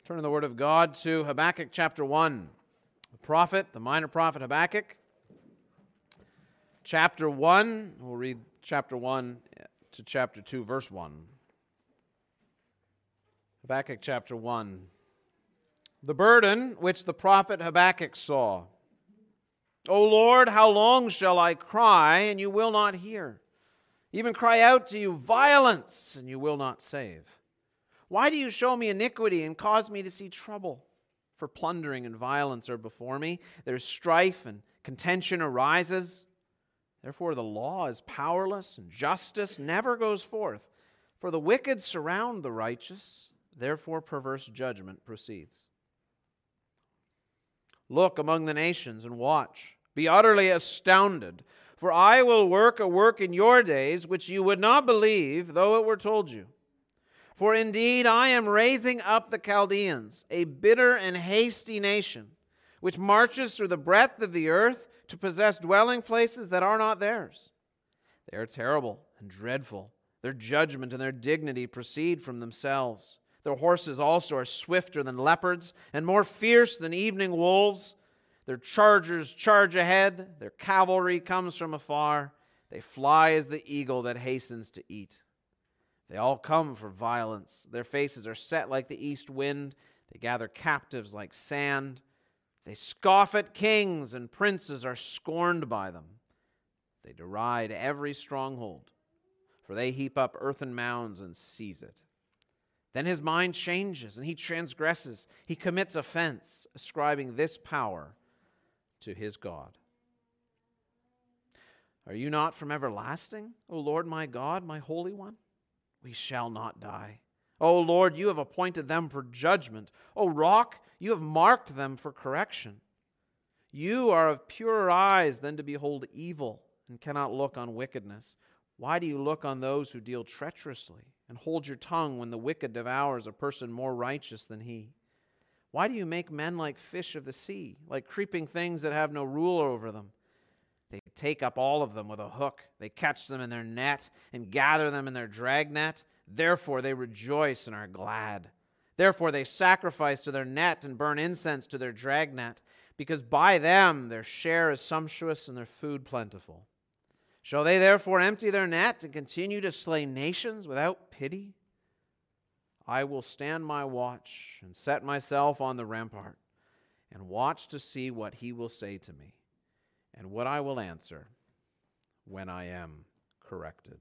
Turn in the Word of God to Habakkuk chapter 1. The minor prophet Habakkuk. Chapter 1, we'll read chapter 1 to chapter 2, verse 1. Habakkuk chapter 1. The burden which the prophet Habakkuk saw. O Lord, how long shall I cry, and you will not hear? Even cry out to you violence, and you will not save. Why do you show me iniquity and cause me to see trouble? For plundering and violence are before me. There's strife and contention arises. Therefore the law is powerless, and justice never goes forth. For the wicked surround the righteous. Therefore perverse judgment proceeds. Look among the nations and watch. Be utterly astounded. For I will work a work in your days which you would not believe, though it were told you. For indeed I am raising up the Chaldeans, a bitter and hasty nation, which marches through the breadth of the earth to possess dwelling places that are not theirs. They are terrible and dreadful. Their judgment and their dignity proceed from themselves. Their horses also are swifter than leopards and more fierce than evening wolves. Their chargers charge ahead. Their cavalry comes from afar. They fly as the eagle that hastens to eat. They all come for violence. Their faces are set like the east wind. They gather captives like sand. They scoff at kings, and princes are scorned by them. They deride every stronghold, for they heap up earthen mounds and seize it. Then his mind changes, and he transgresses. He commits offense, ascribing this power to his God. Are you not from everlasting, O Lord my God, my Holy One? We shall not die. O Lord, you have appointed them for judgment. O Rock, you have marked them for correction. You are of purer eyes than to behold evil, and cannot look on wickedness. Why do you look on those who deal treacherously, and hold your tongue when the wicked devours a person more righteous than he? Why do you make men like fish of the sea, like creeping things that have no ruler over them? They take up all of them with a hook. They catch them in their net and gather them in their dragnet. Therefore they rejoice and are glad. Therefore they sacrifice to their net and burn incense to their dragnet, because by them their share is sumptuous and their food plentiful. Shall they therefore empty their net and continue to slay nations without pity? I will stand my watch and set myself on the rampart and watch to see what he will say to me, and what I will answer when I am corrected.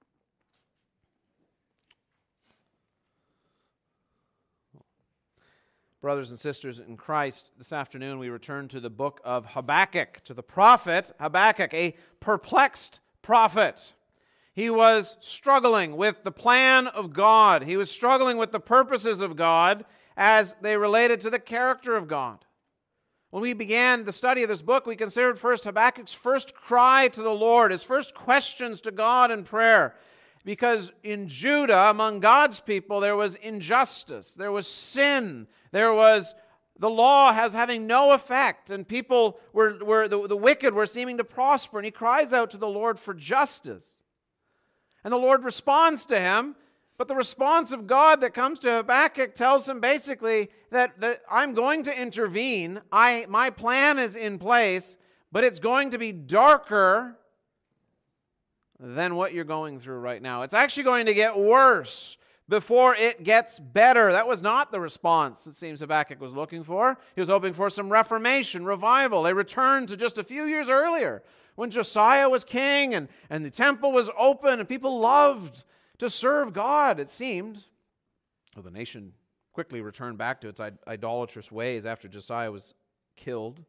Brothers and sisters in Christ, this afternoon we return to the book of Habakkuk, to the prophet Habakkuk, a perplexed prophet. He was struggling with the plan of God. He was struggling with the purposes of God as they related to the character of God. When we began the study of this book, we considered first Habakkuk's first cry to the Lord, his first questions to God in prayer. Because in Judah, among God's people, there was injustice, there was sin, there was the law as having no effect, and people the wicked were seeming to prosper. And he cries out to the Lord for justice. And the Lord responds to him. But the response of God that comes to Habakkuk tells him basically that I'm going to intervene. My plan is in place, but it's going to be darker than what you're going through right now. It's actually going to get worse before it gets better. That was not the response it seems Habakkuk was looking for. He was hoping for some reformation, revival, a return to just a few years earlier when Josiah was king and the temple was open and people loved to serve God, it seemed. Well, the nation quickly returned back to its idolatrous ways after Josiah was killed.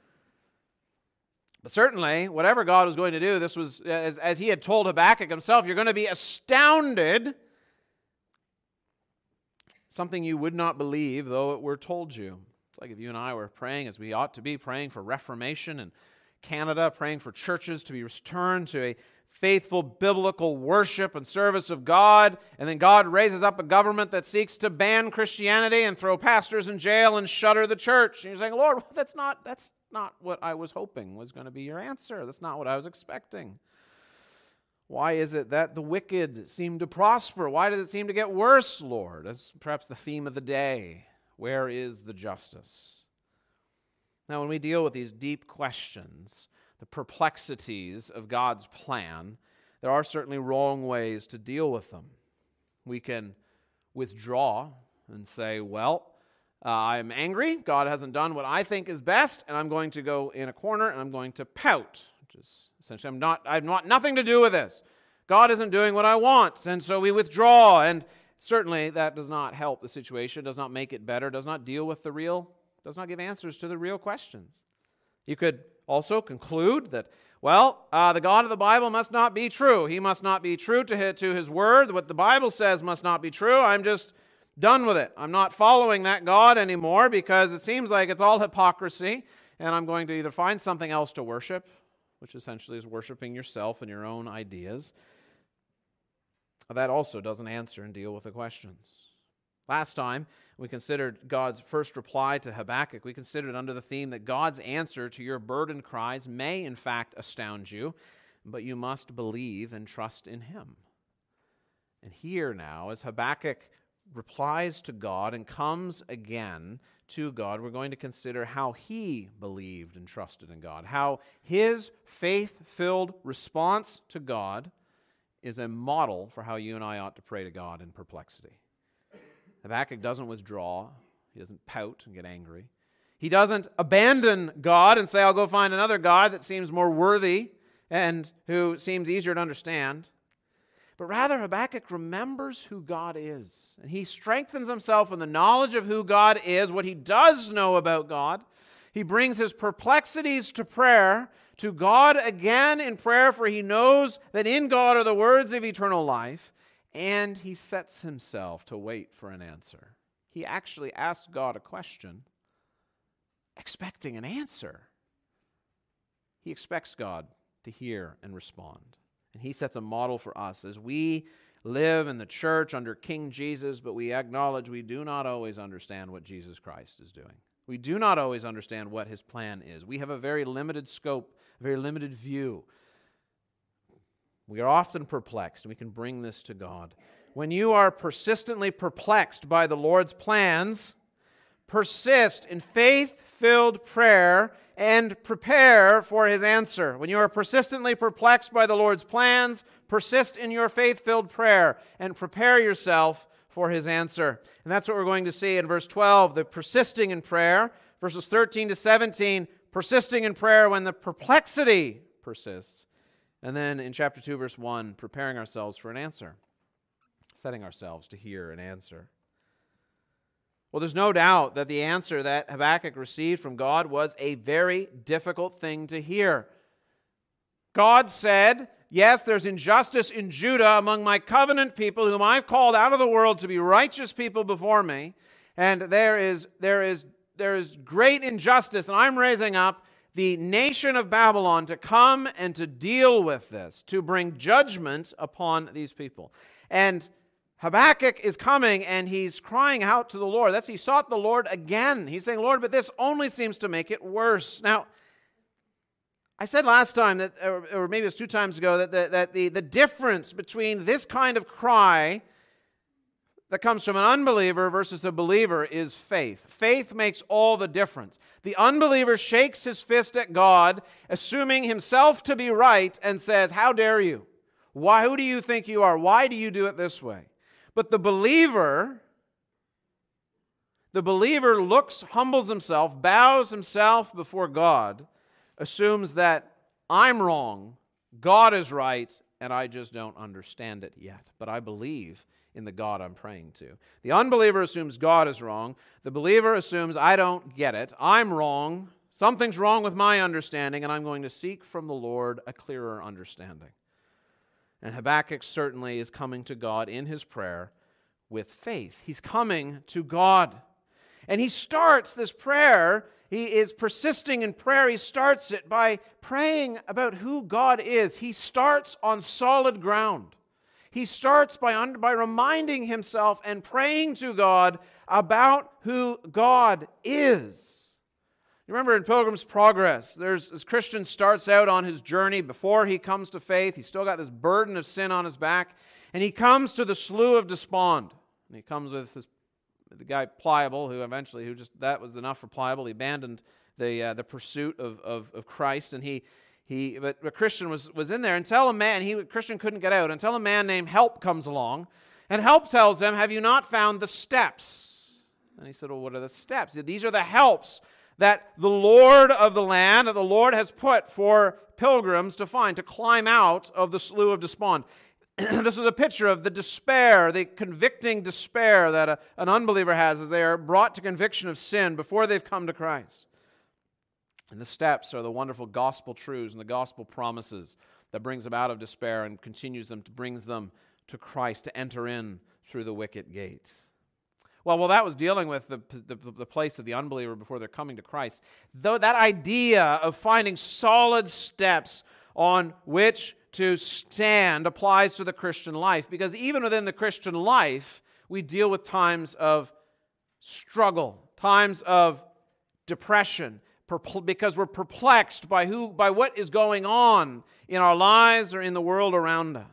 But certainly, whatever God was going to do, this was, as he had told Habakkuk himself, you're going to be astounded. Something you would not believe, though it were told you. It's like if you and I were praying, as we ought to be, praying for reformation in Canada, praying for churches to be returned to a faithful biblical worship and service of God, and then God raises up a government that seeks to ban Christianity and throw pastors in jail and shutter the church. And you're saying, Lord, that's not what I was hoping was going to be your answer. That's not what I was expecting. Why is it that the wicked seem to prosper? Why does it seem to get worse, Lord? That's perhaps the theme of the day. Where is the justice? Now, when we deal with these deep questions, the perplexities of God's plan, there are certainly wrong ways to deal with them. We can withdraw and say, well, I'm angry. God hasn't done what I think is best, and I'm going to go in a corner and I'm going to pout, which is essentially I want nothing to do with this. God isn't doing what I want, and so we withdraw. And certainly that does not help the situation, does not make it better, does not deal with does not give answers to the real questions. You could also conclude that, well, the God of the Bible must not be true. He must not be true to His Word. What the Bible says must not be true. I'm just done with it. I'm not following that God anymore because it seems like it's all hypocrisy, and I'm going to either find something else to worship, which essentially is worshiping yourself and your own ideas. That also doesn't answer and deal with the questions. Last time, we considered God's first reply to Habakkuk. We considered under the theme that God's answer to your burdened cries may in fact astound you, but you must believe and trust in Him. And here now, as Habakkuk replies to God and comes again to God, we're going to consider how he believed and trusted in God, how his faith-filled response to God is a model for how you and I ought to pray to God in perplexity. Habakkuk doesn't withdraw. He doesn't pout and get angry. He doesn't abandon God and say, I'll go find another God that seems more worthy and who seems easier to understand. But rather, Habakkuk remembers who God is. And he strengthens himself in the knowledge of who God is, what he does know about God. He brings his perplexities to prayer, to God again in prayer, for he knows that in God are the words of eternal life. And he sets himself to wait for an answer. He actually asks God a question, expecting an answer. He expects God to hear and respond. And he sets a model for us as we live in the church under King Jesus, but we acknowledge we do not always understand what Jesus Christ is doing. We do not always understand what his plan is. We have a very limited scope, a very limited view. We are often perplexed, and we can bring this to God. When you are persistently perplexed by the Lord's plans, persist in faith-filled prayer and prepare for his answer. When you are persistently perplexed by the Lord's plans, persist in your faith-filled prayer and prepare yourself for his answer. And that's what we're going to see in verse 12, the persisting in prayer. Verses 13 to 17, persisting in prayer when the perplexity persists. And then in chapter 2, verse 1, preparing ourselves for an answer, setting ourselves to hear an answer. Well, there's no doubt that the answer that Habakkuk received from God was a very difficult thing to hear. God said, yes, there's injustice in Judah among my covenant people whom I've called out of the world to be righteous people before me, and there is great injustice, and I'm raising up the nation of Babylon to come and to deal with this, to bring judgment upon these people. And Habakkuk is coming and he's crying out to the Lord. He sought the Lord again. He's saying, Lord, but this only seems to make it worse. Now, I said last time, that, or maybe it was 2 times ago, that the difference between this kind of cry that comes from an unbeliever versus a believer is faith. Faith makes all the difference. The unbeliever shakes his fist at God, assuming himself to be right, and says, how dare you? Who do you think you are? Why do you do it this way? But the believer humbles himself, bows himself before God, assumes that I'm wrong, God is right, and I just don't understand it yet. But I believe in the God I'm praying to. The unbeliever assumes God is wrong. The believer assumes I don't get it. I'm wrong. Something's wrong with my understanding, and I'm going to seek from the Lord a clearer understanding. And Habakkuk certainly is coming to God in his prayer with faith. He's coming to God. And he starts this prayer, he is persisting in prayer. He starts it by praying about who God is. He starts on solid ground. He starts by reminding himself and praying to God about who God is. You remember in Pilgrim's Progress, this Christian starts out on his journey before he comes to faith. He's still got this burden of sin on his back. And he comes to the Slough of Despond. And he comes with his the guy Pliable, that was enough for Pliable. He abandoned the pursuit of Christ, and but Christian was in there until Christian couldn't get out until a man named Help comes along, and Help tells him, "Have you not found the steps?" And he said, "Well, what are the steps?" These are the helps that the Lord of the land, that the Lord has put for pilgrims to find, to climb out of the slough of despond. This was a picture of the despair, the convicting despair that an unbeliever has as they are brought to conviction of sin before they've come to Christ. And the steps are the wonderful gospel truths and the gospel promises that brings them out of despair and brings them to Christ, to enter in through the wicket gate. Well, that was dealing with the place of the unbeliever before they're coming to Christ. Though that idea of finding solid steps on which to stand applies to the Christian life, because even within the Christian life, we deal with times of struggle, times of depression, because we're perplexed by what is going on in our lives or in the world around us.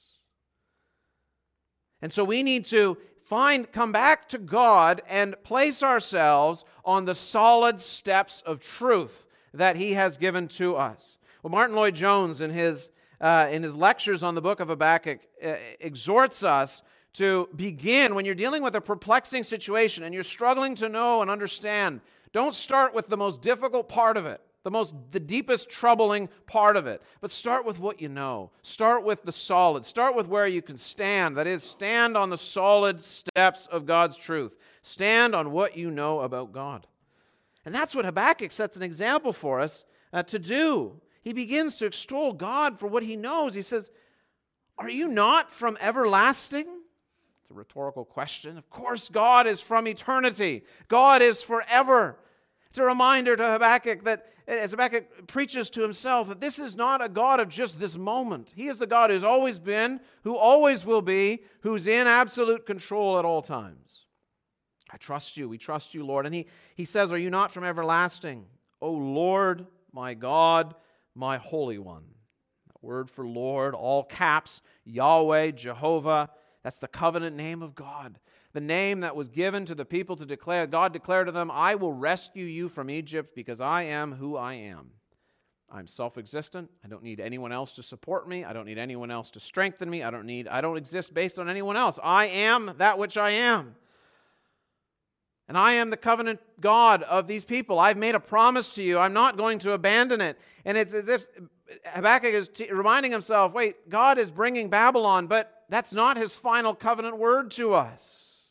And so we need to come back to God and place ourselves on the solid steps of truth that He has given to us. Well, Martin Lloyd-Jones, in his lectures on the book of Habakkuk, exhorts us to begin, when you're dealing with a perplexing situation and you're struggling to know and understand, don't start with the most difficult part of it, the deepest troubling part of it, but start with what you know. Start with the solid. Start with where you can stand. That is, stand on the solid steps of God's truth. Stand on what you know about God. And that's what Habakkuk sets an example for us to do. He begins to extol God for what he knows. He says, "Are you not from everlasting?" It's a rhetorical question. Of course, God is from eternity. God is forever. It's a reminder to Habakkuk that, as Habakkuk preaches to himself, that this is not a God of just this moment. He is the God who's always been, who always will be, who's in absolute control at all times. I trust you. We trust you, Lord. And he says, "Are you not from everlasting? O Lord, my God, my Holy One." That word for Lord, all caps, Yahweh, Jehovah. That's the covenant name of God. The name that was given to the people to declare. God declared to them, "I will rescue you from Egypt because I am who I am." I'm self-existent. I don't need anyone else to support me. I don't need anyone else to strengthen me. I don't exist based on anyone else. I am that which I am. And I am the covenant God of these people. I've made a promise to you. I'm not going to abandon it. And it's as if Habakkuk is reminding himself, wait, God is bringing Babylon, but that's not His final covenant word to us.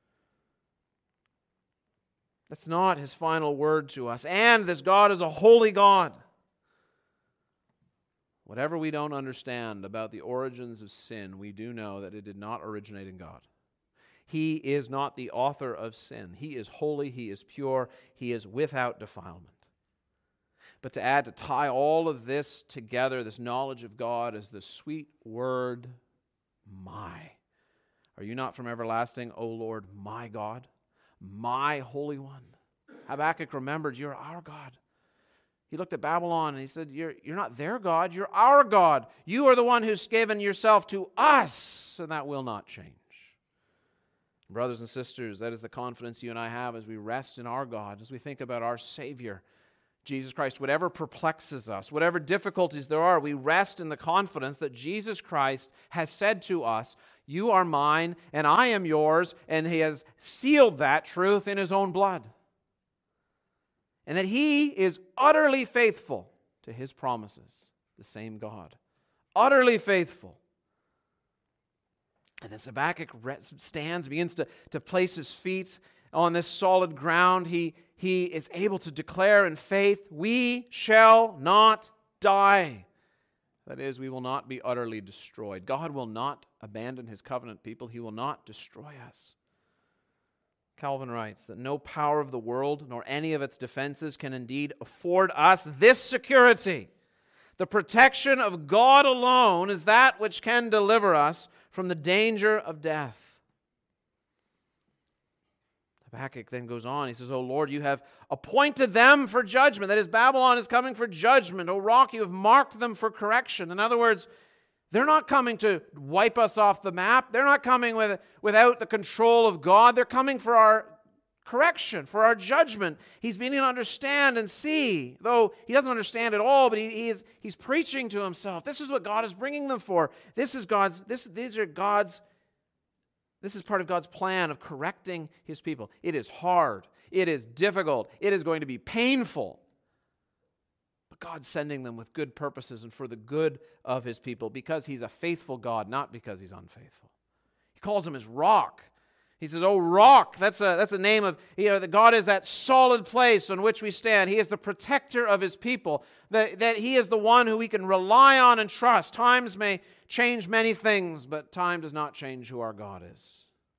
That's not His final word to us. And this God is a holy God. Whatever we don't understand about the origins of sin, we do know that it did not originate in God. He is not the author of sin. He is holy, He is pure, He is without defilement. But to tie all of this together, this knowledge of God, is the sweet word, my. Are you not from everlasting, O Lord, my God, my Holy One? Habakkuk remembered, you're our God. He looked at Babylon and he said, you're not their God, you're our God. You are the one who's given yourself to us, and that will not change. Brothers and sisters, that is the confidence you and I have as we rest in our God, as we think about our Savior, Jesus Christ. Whatever perplexes us, whatever difficulties there are, we rest in the confidence that Jesus Christ has said to us, "You are mine and I am yours," and He has sealed that truth in His own blood. And that He is utterly faithful to His promises, the same God. Utterly faithful. And as Habakkuk stands, begins to place his feet on this solid ground, he is able to declare in faith, "We shall not die." That is, we will not be utterly destroyed. God will not abandon His covenant people. He will not destroy us. Calvin writes that no power of the world nor any of its defenses can indeed afford us this security. The protection of God alone is that which can deliver us from the danger of death. Habakkuk then goes on. He says, "O Lord, you have appointed them for judgment." That is, Babylon is coming for judgment. "O rock, you have marked them for correction." In other words, They're not coming to wipe us off the map. They're not coming without the control of God. They're coming for our correction, for our judgment. He's beginning to understand and see, though he doesn't understand it all, but he's preaching to himself. This is what God is bringing them for. This is part of God's plan of correcting his people. It is hard. It is difficult. It is going to be painful. But God's sending them with good purposes and for the good of his people because he's a faithful God, not because he's unfaithful. He calls him his rock. He says, "Oh, rock." That's a name of, that God is that solid place on which we stand. He is the protector of his people. That he is the one who we can rely on and trust. Times may change many things, but time does not change who our God is.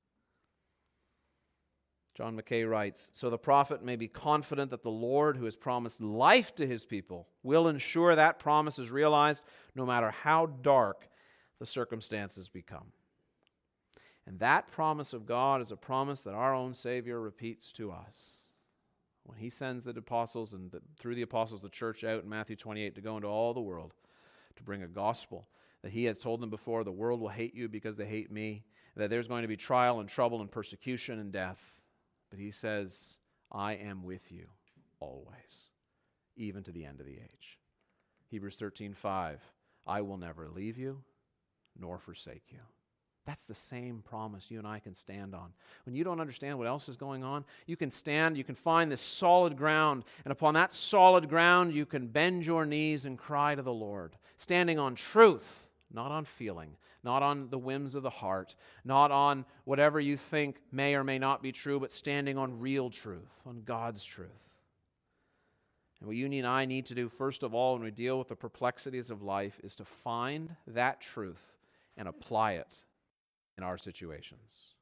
John Mackay writes, "So the prophet may be confident that the Lord, who has promised life to his people, will ensure that promise is realized no matter how dark the circumstances become." And that promise of God is a promise that our own Savior repeats to us. When he sends the apostles and through the apostles the church out in Matthew 28 to go into all the world to bring a gospel that he has told them before, the world will hate you because they hate me, that there's going to be trial and trouble and persecution and death. But he says, "I am with you always, even to the end of the age." Hebrews 13:5, "I will never leave you nor forsake you." That's the same promise you and I can stand on. When you don't understand what else is going on, you can stand, you can find this solid ground, and upon that solid ground you can bend your knees and cry to the Lord, standing on truth, not on feeling, not on the whims of the heart, not on whatever you think may or may not be true, but standing on real truth, on God's truth. And what you and I need to do, first of all, when we deal with the perplexities of life, is to find that truth and apply it in our situations.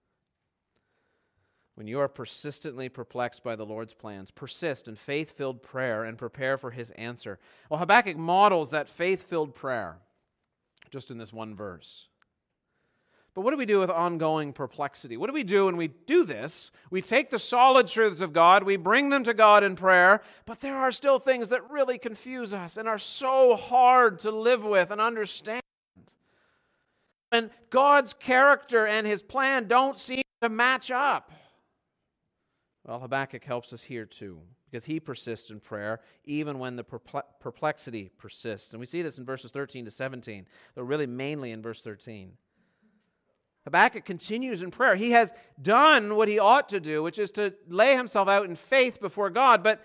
When you are persistently perplexed by the Lord's plans, persist in faith-filled prayer and prepare for his answer. Well, Habakkuk models that faith-filled prayer just in this one verse. But what do we do with ongoing perplexity? What do we do when we do this? We take the solid truths of God, we bring them to God in prayer, but there are still things that really confuse us and are so hard to live with and understand. And God's character and his plan don't seem to match up. Well, Habakkuk helps us here too, because he persists in prayer even when the perplexity persists. And we see this in verses 13 to 17, though really mainly in verse 13. Habakkuk continues in prayer. He has done what he ought to do, which is to lay himself out in faith before God, but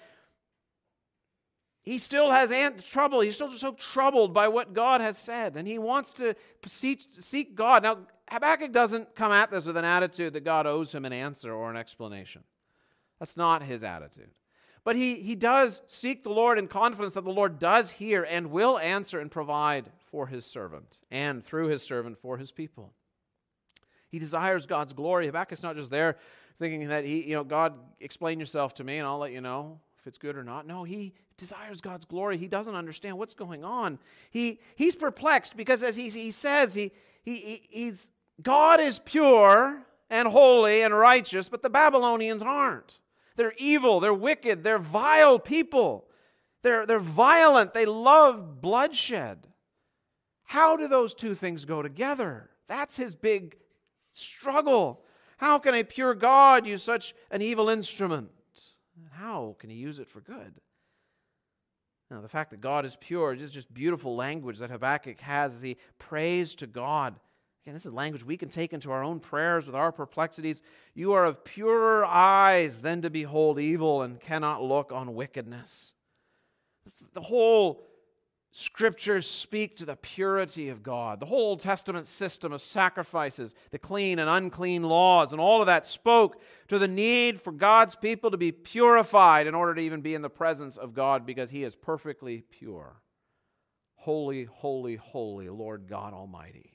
he still has trouble. He's still so troubled by what God has said, and he wants to seek God. Now, Habakkuk doesn't come at this with an attitude that God owes him an answer or an explanation. That's not his attitude. But he does seek the Lord in confidence that the Lord does hear and will answer and provide for his servant, and through his servant for his people. He desires God's glory. Habakkuk's not just there thinking that God, explain yourself to me and I'll let you know if it's good or not. No, he desires God's glory. He doesn't understand what's going on. He's perplexed because, as he says, God is pure and holy and righteous, but the Babylonians aren't. They're evil, they're wicked, they're vile people. They're violent, they love bloodshed. How do those two things go together? That's his big struggle. How can a pure God use such an evil instrument? How can he use it for good? Now, the fact that God is pure is just beautiful language that Habakkuk has as he prays to God. Again, this is language we can take into our own prayers with our perplexities. You are of purer eyes than to behold evil and cannot look on wickedness. The whole Scriptures speak to the purity of God. The whole Old Testament system of sacrifices, the clean and unclean laws, and all of that spoke to the need for God's people to be purified in order to even be in the presence of God, because he is perfectly pure. Holy, holy, holy, Lord God Almighty.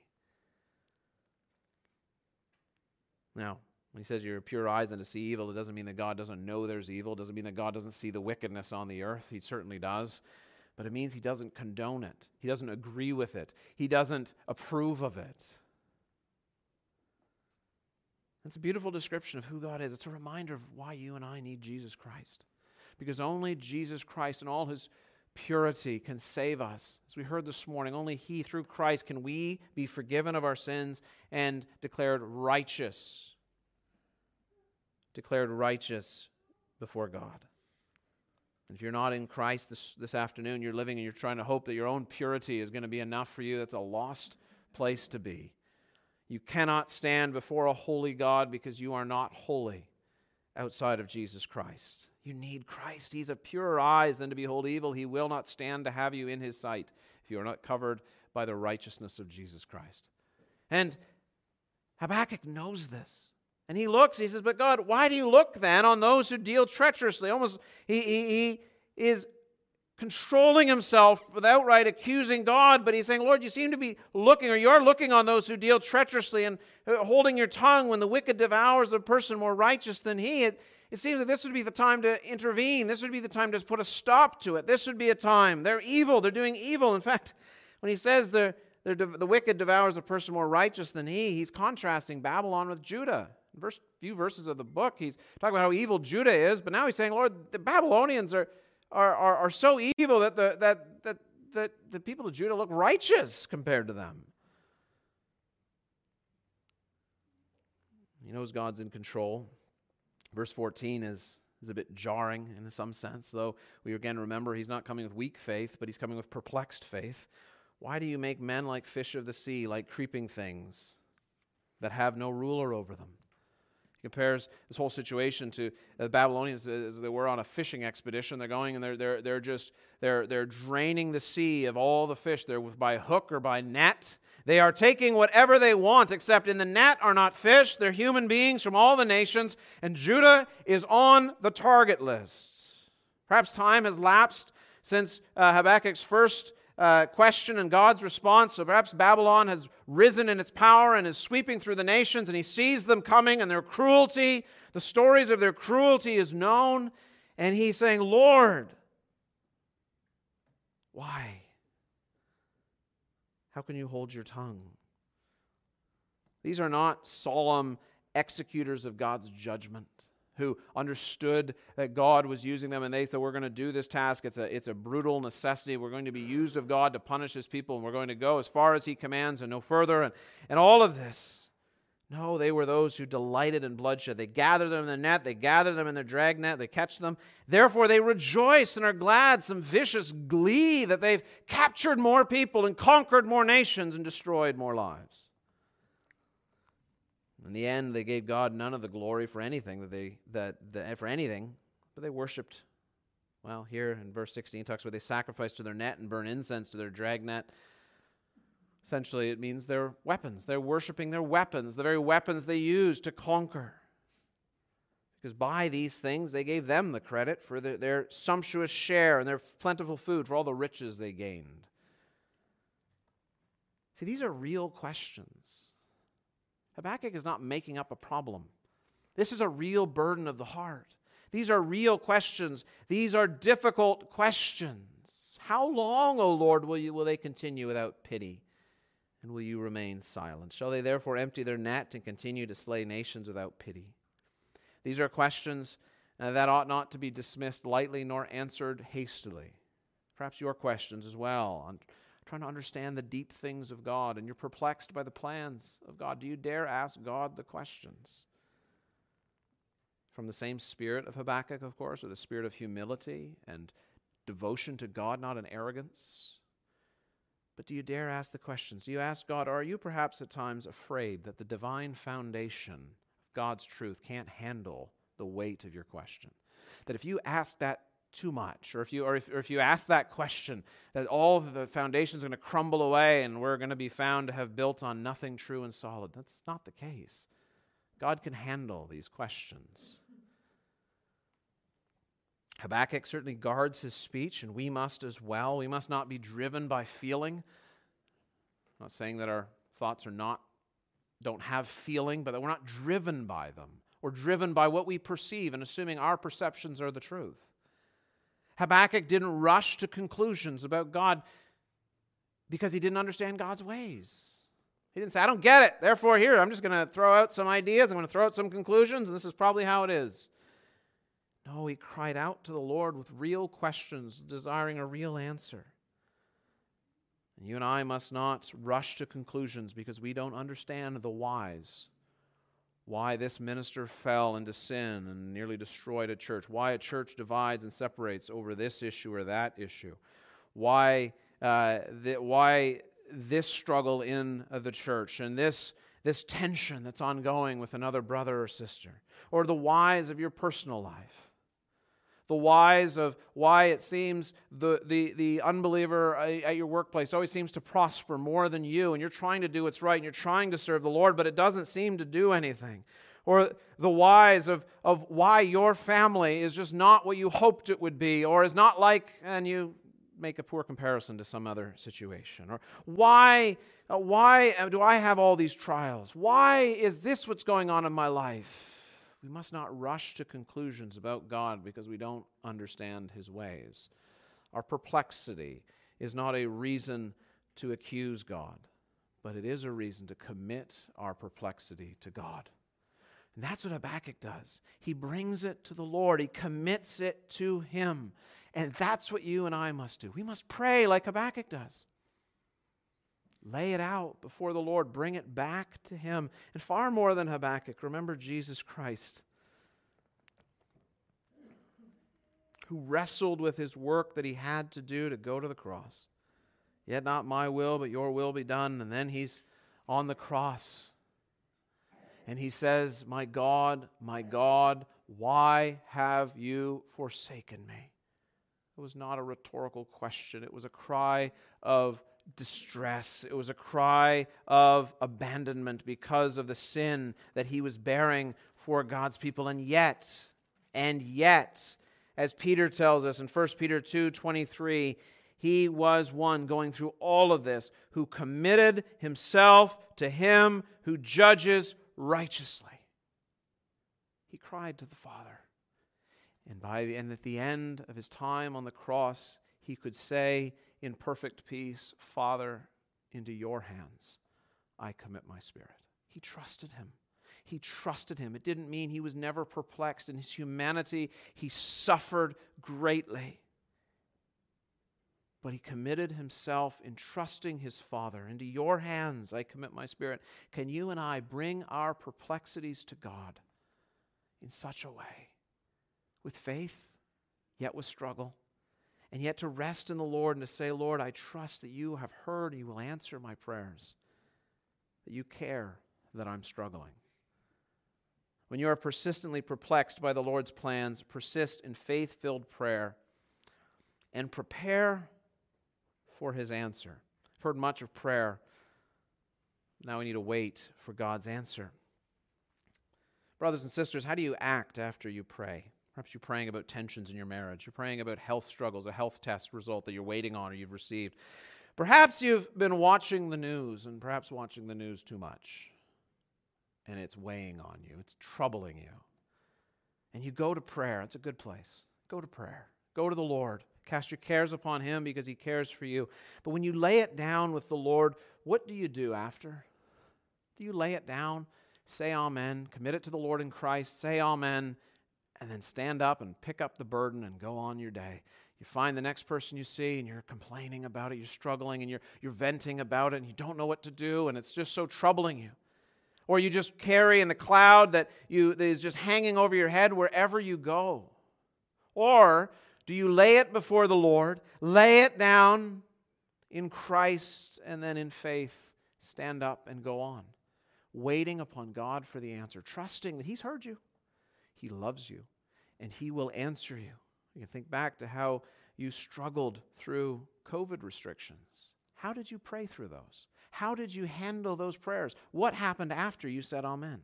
Now, when he says you're pure eyes and to see evil, it doesn't mean that God doesn't know there's evil. It doesn't mean that God doesn't see the wickedness on the earth. He certainly does. But it means he doesn't condone it. He doesn't agree with it. He doesn't approve of it. That's a beautiful description of who God is. It's a reminder of why you and I need Jesus Christ. Because only Jesus Christ in all his purity can save us. As we heard this morning, only He, through Christ, can we be forgiven of our sins and declared righteous. Declared righteous before God. And if you're not in Christ this afternoon, you're living and you're trying to hope that your own purity is going to be enough for you. That's a lost place to be. You cannot stand before a holy God because you are not holy outside of Jesus Christ. You need Christ. He's of purer eyes than to behold evil. He will not stand to have you in His sight if you are not covered by the righteousness of Jesus Christ. And Habakkuk knows this. And he looks, he says, but God, why do you look then on those who deal treacherously? Almost, he is controlling himself without outright accusing God, but he's saying, Lord, you seem to be looking, or you're looking on those who deal treacherously and holding your tongue when the wicked devours a person more righteous than he. It seems that this would be the time to intervene. This would be the time to put a stop to it. This would be a time. They're evil. They're doing evil. In fact, when he says the wicked devours a person more righteous than he's contrasting Babylon with Judah. In few verses of the book, he's talking about how evil Judah is, but now he's saying, Lord, the Babylonians are so evil that the people of Judah look righteous compared to them. He knows God's in control. Verse 14 is a bit jarring in some sense, though we again remember He's not coming with weak faith, but He's coming with perplexed faith. Why do you make men like fish of the sea, like creeping things that have no ruler over them? He compares this whole situation to the Babylonians as they were on a fishing expedition. They're going and they're draining the sea of all the fish. They're by hook or by net. They are taking whatever they want, except in the net are not fish. They're human beings from all the nations, and Judah is on the target list. Perhaps time has lapsed since Habakkuk's first question and God's response. So perhaps Babylon has risen in its power and is sweeping through the nations, and he sees them coming and their cruelty. The stories of their cruelty is known, and he's saying, Lord, why? How can you hold your tongue? These are not solemn executors of God's judgment who understood that God was using them, and they said, we're going to do this task. It's a brutal necessity. We're going to be used of God to punish His people, and we're going to go as far as He commands and no further, and all of this. No, they were those who delighted in bloodshed. They gather them in the net. They gather them in their drag net. They catch them. Therefore, they rejoice and are glad, some vicious glee that they've captured more people and conquered more nations and destroyed more lives. In the end, they gave God none of the glory for anything but they worshipped. Well, here in verse 16, it talks about they sacrifice to their net and burn incense to their dragnet. Essentially, it means their weapons. They're worshiping their weapons, the very weapons they used to conquer. Because by these things, they gave them the credit for their sumptuous share and their plentiful food, for all the riches they gained. See, these are real questions. Habakkuk is not making up a problem. This is a real burden of the heart. These are real questions. These are difficult questions. How long, O Lord, will they continue without pity? And will you remain silent? Shall they therefore empty their net and continue to slay nations without pity? These are questions that ought not to be dismissed lightly nor answered hastily. Perhaps your questions as well on trying to understand the deep things of God, and you're perplexed by the plans of God. Do you dare ask God the questions? From the same spirit of Habakkuk, of course, or the spirit of humility and devotion to God, not an arrogance. But do you dare ask the questions? Do you ask God, or are you perhaps at times afraid that the divine foundation of God's truth can't handle the weight of your question? That if you ask that too much, or if you ask that question, that all of the foundations are going to crumble away and we're going to be found to have built on nothing true and solid. That's not the case. God can handle these questions. Habakkuk certainly guards his speech, and we must as well. We must not be driven by feeling. I'm not saying that our thoughts don't have feeling, but that we're not driven by them, or driven by what we perceive and assuming our perceptions are the truth. Habakkuk didn't rush to conclusions about God because he didn't understand God's ways. He didn't say, I don't get it, therefore here, I'm just going to throw out some ideas, I'm going to throw out some conclusions, and this is probably how it is. No, he cried out to the Lord with real questions, desiring a real answer. And you and I must not rush to conclusions because we don't understand the whys. Why this minister fell into sin and nearly destroyed a church. Why a church divides and separates over this issue or that issue. Why this struggle in the church and this tension that's ongoing with another brother or sister. Or the whys of your personal life. The whys of why it seems the unbeliever at your workplace always seems to prosper more than you, and you're trying to do what's right, and you're trying to serve the Lord, but it doesn't seem to do anything. Or the whys of why your family is just not what you hoped it would be, or is not like, and you make a poor comparison to some other situation. Or why do I have all these trials? Why is this what's going on in my life? We must not rush to conclusions about God because we don't understand His ways. Our perplexity is not a reason to accuse God, but it is a reason to commit our perplexity to God. And that's what Habakkuk does. He brings it to the Lord. He commits it to Him. And that's what you and I must do. We must pray like Habakkuk does. Lay it out before the Lord. Bring it back to Him. And far more than Habakkuk, remember Jesus Christ, who wrestled with His work that He had to do to go to the cross. Yet not my will, but your will be done. And then He's on the cross. And He says, my God, why have you forsaken me? It was not a rhetorical question. It was a cry of distress. It was a cry of abandonment because of the sin that He was bearing for God's people. And yet, as Peter tells us in 1 Peter 2:23, He was one going through all of this who committed Himself to Him who judges righteously. He cried to the Father. And at the end of His time on the cross, He could say in perfect peace, Father, into your hands I commit my spirit. He trusted Him. He trusted Him. It didn't mean He was never perplexed. In His humanity, He suffered greatly. But He committed Himself in trusting His Father. Into your hands I commit my spirit. Can you and I bring our perplexities to God in such a way? With faith, yet with struggle. And yet to rest in the Lord and to say, Lord, I trust that you have heard and you will answer my prayers. That you care that I'm struggling. When you are persistently perplexed by the Lord's plans, persist in faith-filled prayer and prepare for His answer. I've heard much of prayer. Now we need to wait for God's answer. Brothers and sisters, how do you act after you pray? Perhaps you're praying about tensions in your marriage. You're praying about health struggles, a health test result that you're waiting on or you've received. Perhaps you've been watching the news, and perhaps watching the news too much. And it's weighing on you. It's troubling you. And you go to prayer. It's a good place. Go to prayer. Go to the Lord. Cast your cares upon Him because He cares for you. But when you lay it down with the Lord, what do you do after? Do you lay it down, say amen, commit it to the Lord in Christ, say amen, and then stand up and pick up the burden and go on your day? You find the next person you see and you're complaining about it, you're struggling and you're venting about it and you don't know what to do and it's just so troubling you. Or you just carry in the cloud that is just hanging over your head wherever you go. Or do you lay it before the Lord, lay it down in Christ, and then in faith stand up and go on, waiting upon God for the answer, trusting that He's heard you, He loves you, and He will answer you. You can think back to how you struggled through COVID restrictions. How did you pray through those? How did you handle those prayers? What happened after you said amen?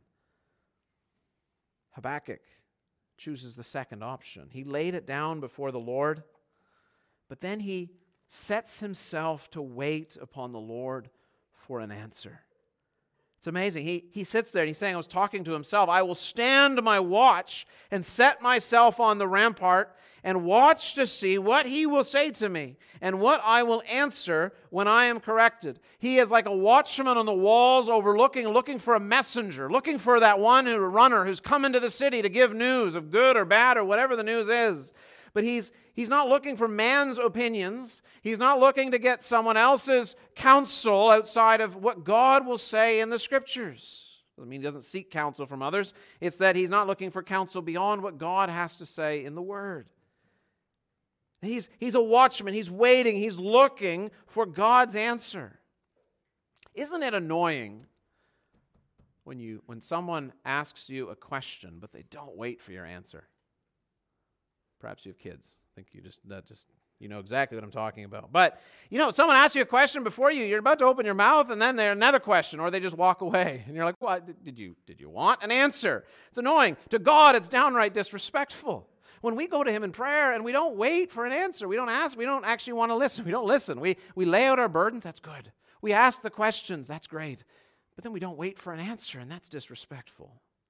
Habakkuk chooses the second option. He laid it down before the Lord, but then he sets himself to wait upon the Lord for an answer. It's amazing. He sits there and he's saying, I was talking to himself, I will stand my watch and set myself on the rampart and watch to see what he will say to me and what I will answer when I am corrected. He is like a watchman on the walls overlooking, looking for a messenger, looking for that runner who's come into the city to give news of good or bad or whatever the news is. But he's not looking for man's opinions. He's not looking to get someone else's counsel outside of what God will say in the Scriptures. Doesn't mean he doesn't seek counsel from others. It's that he's not looking for counsel beyond what God has to say in the Word. He's a watchman. He's waiting. He's looking for God's answer. Isn't it annoying when someone asks you a question, but they don't wait for your answer? Perhaps you have kids. I think you know exactly what I'm talking about. But, someone asks you a question before you're about to open your mouth, and then there's another question, or they just walk away. And you're like, what? Did you want an answer? It's annoying. To God, it's downright disrespectful. When we go to Him in prayer and we don't wait for an answer, we don't ask, we don't actually want to listen. We don't listen. We lay out our burdens, that's good. We ask the questions, that's great. But then we don't wait for an answer, and that's disrespectful.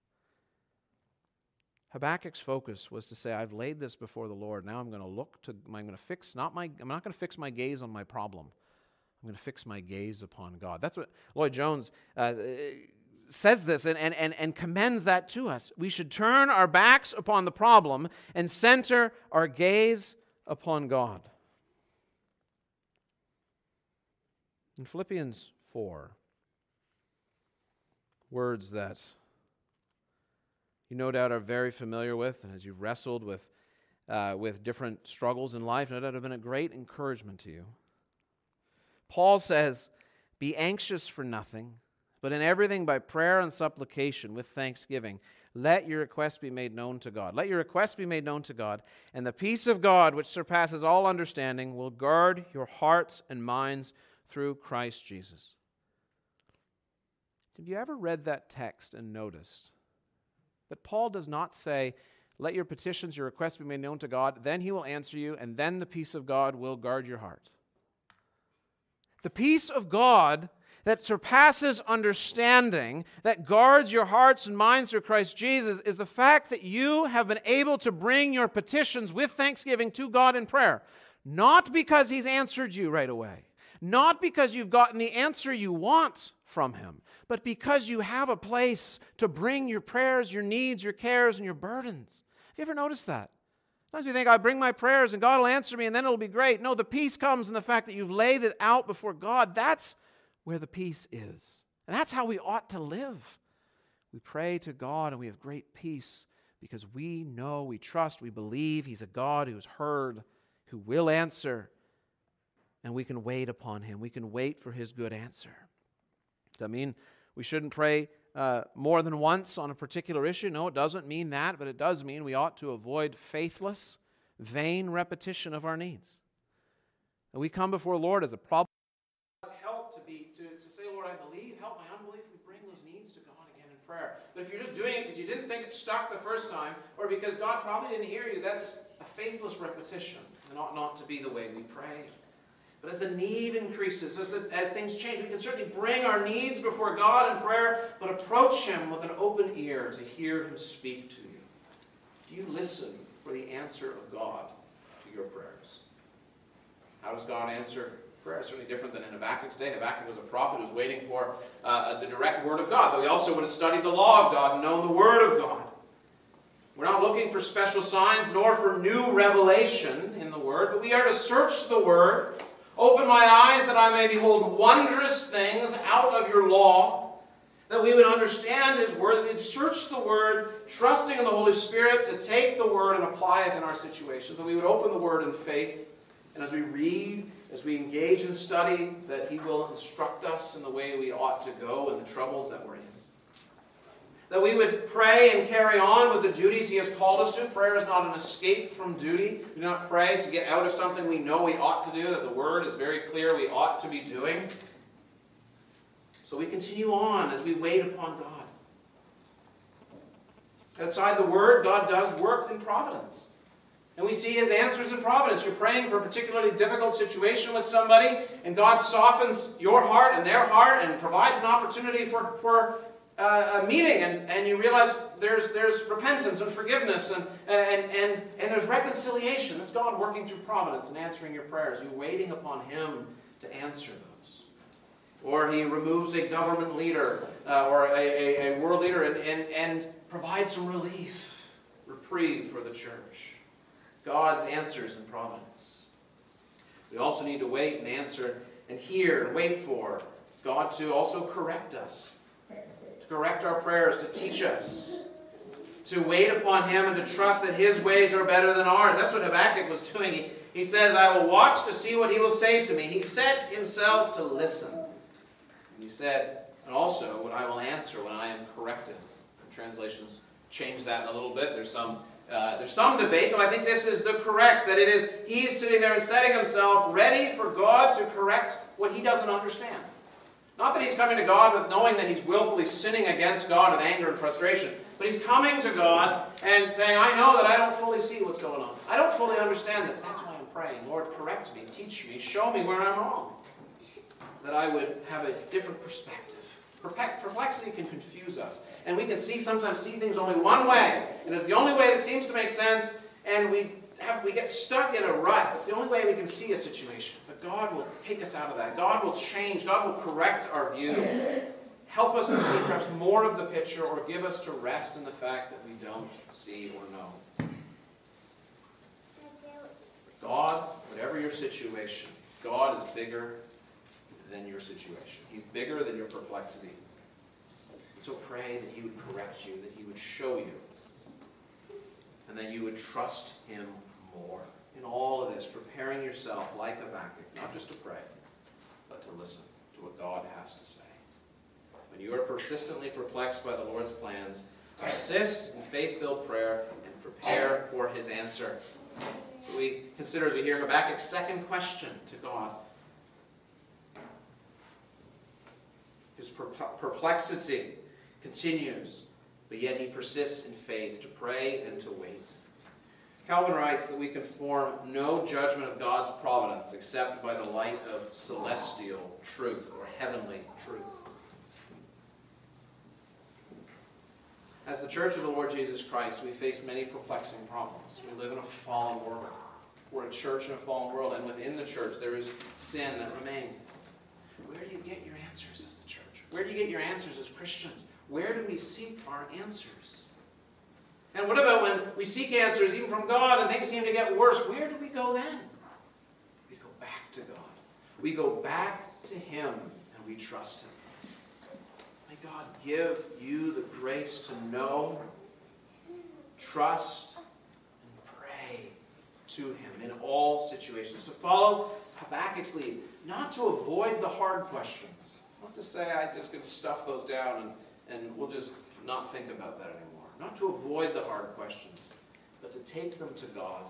Habakkuk's focus was to say, I've laid this before the Lord. Now I'm going to fix, I'm not going to fix my gaze on my problem. I'm going to fix my gaze upon God. That's what Lloyd Jones says this and commends that to us. We should turn our backs upon the problem and center our gaze upon God. In Philippians 4, words that you no doubt are very familiar with, and as you've wrestled with different struggles in life, no doubt have been a great encouragement to you. Paul says, be anxious for nothing, but in everything by prayer and supplication with thanksgiving, let your requests be made known to God. Let your requests be made known to God, and the peace of God, which surpasses all understanding, will guard your hearts and minds through Christ Jesus. Have you ever read that text and noticed that Paul does not say, let your petitions, your requests be made known to God, then He will answer you, and then the peace of God will guard your heart. The peace of God that surpasses understanding, that guards your hearts and minds through Christ Jesus, is the fact that you have been able to bring your petitions with thanksgiving to God in prayer. Not because He's answered you right away, not because you've gotten the answer you want from Him, but because you have a place to bring your prayers, your needs, your cares, and your burdens. Have you ever noticed that? Sometimes you think, I bring my prayers and God will answer me and then it'll be great. No, the peace comes in the fact that you've laid it out before God. That's where the peace is. And that's how we ought to live. We pray to God and we have great peace because we know, we trust, we believe He's a God who's heard, who will answer, and we can wait upon Him. We can wait for His good answer. Does that mean we shouldn't pray more than once on a particular issue? No, it doesn't mean that, but it does mean we ought to avoid faithless, vain repetition of our needs. And we come before the Lord as a problem. God's help to say, Lord, I believe, help my unbelief. We bring those needs to God again in prayer. But if you're just doing it because you didn't think it stuck the first time, or because God probably didn't hear you, that's a faithless repetition and ought not to be the way we pray. But as the need increases, as things change, we can certainly bring our needs before God in prayer, but approach Him with an open ear to hear Him speak to you. Do you listen for the answer of God to your prayers? How does God answer prayer? It's certainly different than in Habakkuk's day. Habakkuk was a prophet who was waiting for the direct word of God, though he also would have studied the law of God and known the word of God. We're not looking for special signs nor for new revelation in the word, but we are to search the word. Open my eyes that I may behold wondrous things out of your law, that we would understand His word, that we'd search the word, trusting in the Holy Spirit to take the word and apply it in our situations, and we would open the word in faith, and as we read, as we engage in study, that He will instruct us in the way we ought to go and the troubles that we're in. That we would pray and carry on with the duties He has called us to. Prayer is not an escape from duty. We do not pray to get out of something we know we ought to do, that the Word is very clear we ought to be doing. So we continue on as we wait upon God. Outside the Word, God does work in providence. And we see his answers in providence. You're praying for a particularly difficult situation with somebody, and God softens your heart and their heart and provides an opportunity for a meeting, and you realize there's repentance and forgiveness and there's reconciliation. That's God working through providence and answering your prayers. You're waiting upon him to answer those. Or he removes a government leader or a world leader and provides some relief, reprieve for the church. God's answers in providence. We also need to wait and answer and hear and wait for God to also correct us, to correct our prayers, to teach us, to wait upon him and to trust that his ways are better than ours. That's what Habakkuk was doing. He says, I will watch to see what he will say to me. He set himself to listen. And he said, and also what I will answer when I am corrected. And translations change that a little bit. There's some debate, though I think this is the correct, that it is he's sitting there and setting himself ready for God to correct what he doesn't understand. Not that he's coming to God with knowing that he's willfully sinning against God in anger and frustration, but he's coming to God and saying, I know that I don't fully see what's going on. I don't fully understand this. That's why I'm praying. Lord, correct me, teach me, show me where I'm wrong. That I would have a different perspective. Perplexity can confuse us. And we can sometimes see things only one way. And it's the only way that seems to make sense, and we get stuck in a rut. It's the only way we can see a situation. But God will take us out of that. God will change. God will correct our view. Help us to see perhaps more of the picture, or give us to rest in the fact that we don't see or know. God, whatever your situation, God is bigger than your situation. He's bigger than your perplexity. And so pray that he would correct you, that he would show you, and that you would trust him more. In all of this, preparing yourself like Habakkuk, not just to pray, but to listen to what God has to say. When you are persistently perplexed by the Lord's plans, persist in faith-filled prayer and prepare for his answer. So we consider, as we hear Habakkuk's second question to God, his perplexity continues, but yet he persists in faith to pray and to wait. Calvin writes that we can form no judgment of God's providence except by the light of celestial truth or heavenly truth. As the Church of the Lord Jesus Christ, we face many perplexing problems. We live in a fallen world. We're a church in a fallen world, and within the church there is sin that remains. Where do you get your answers as the church? Where do you get your answers as Christians? Where do we seek our answers? And what about when we seek answers even from God and things seem to get worse? Where do we go then? We go back to God. We go back to him and we trust him. May God give you the grace to know, trust, and pray to him in all situations. To follow Habakkuk's lead. Not to avoid the hard questions. Not to say, I'm just going to stuff those down and we'll just not think about that anymore. Not to avoid the hard questions, but to take them to God.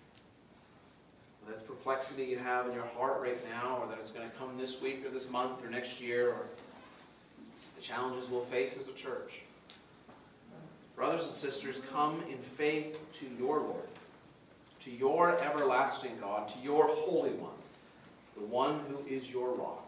Whether it's perplexity you have in your heart right now, or that it's going to come this week or this month or next year, or the challenges we'll face as a church. Brothers and sisters, come in faith to your Lord, to your everlasting God, to your Holy One, the one who is your rock.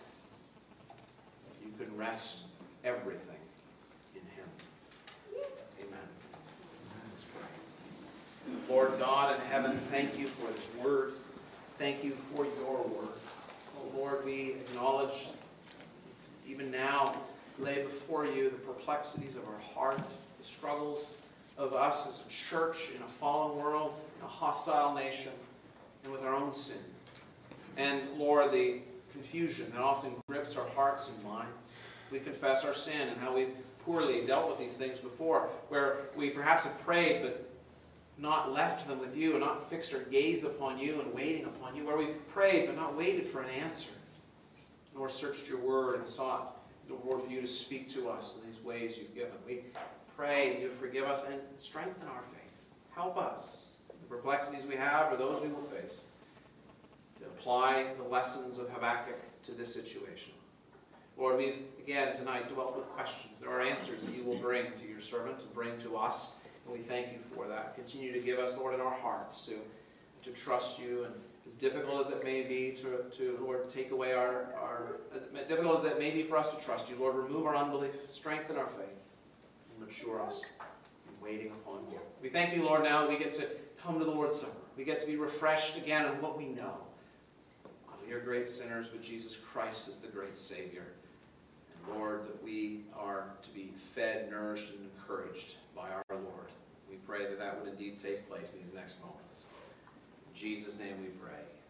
You can rest everything in him. Amen. Let's pray. Lord God in heaven, thank you for this word. Thank you for your word. Oh Lord, we acknowledge, even now, lay before you the perplexities of our heart, the struggles of us as a church in a fallen world, in a hostile nation, and with our own sin. And Lord, the confusion that often grips our hearts and minds. We confess our sin and how we've poorly dealt with these things before, where we perhaps have prayed but not left them with you and not fixed our gaze upon you and waiting upon you, where we prayed but not waited for an answer, nor searched your word and sought, Lord, for you to speak to us in these ways you've given. We pray that you would forgive us and strengthen our faith. Help us, the perplexities we have or those we will face, to apply the lessons of Habakkuk to this situation. Lord, we've, again, tonight dwelt with questions. There are answers that you will bring to your servant and bring to us, and we thank you for that. Continue to give us, Lord, in our hearts to to trust you, and as difficult as it may be to Lord, take away as difficult as it may be for us to trust you, Lord, remove our unbelief, strengthen our faith, and mature us in waiting upon you. We thank you, Lord, now that we get to come to the Lord's Supper. We get to be refreshed again on what we know. We are great sinners, but Jesus Christ is the great Savior. And Lord, that we are to be fed, nourished, and encouraged by our Lord. We pray that that would indeed take place in these next moments. In Jesus' name we pray.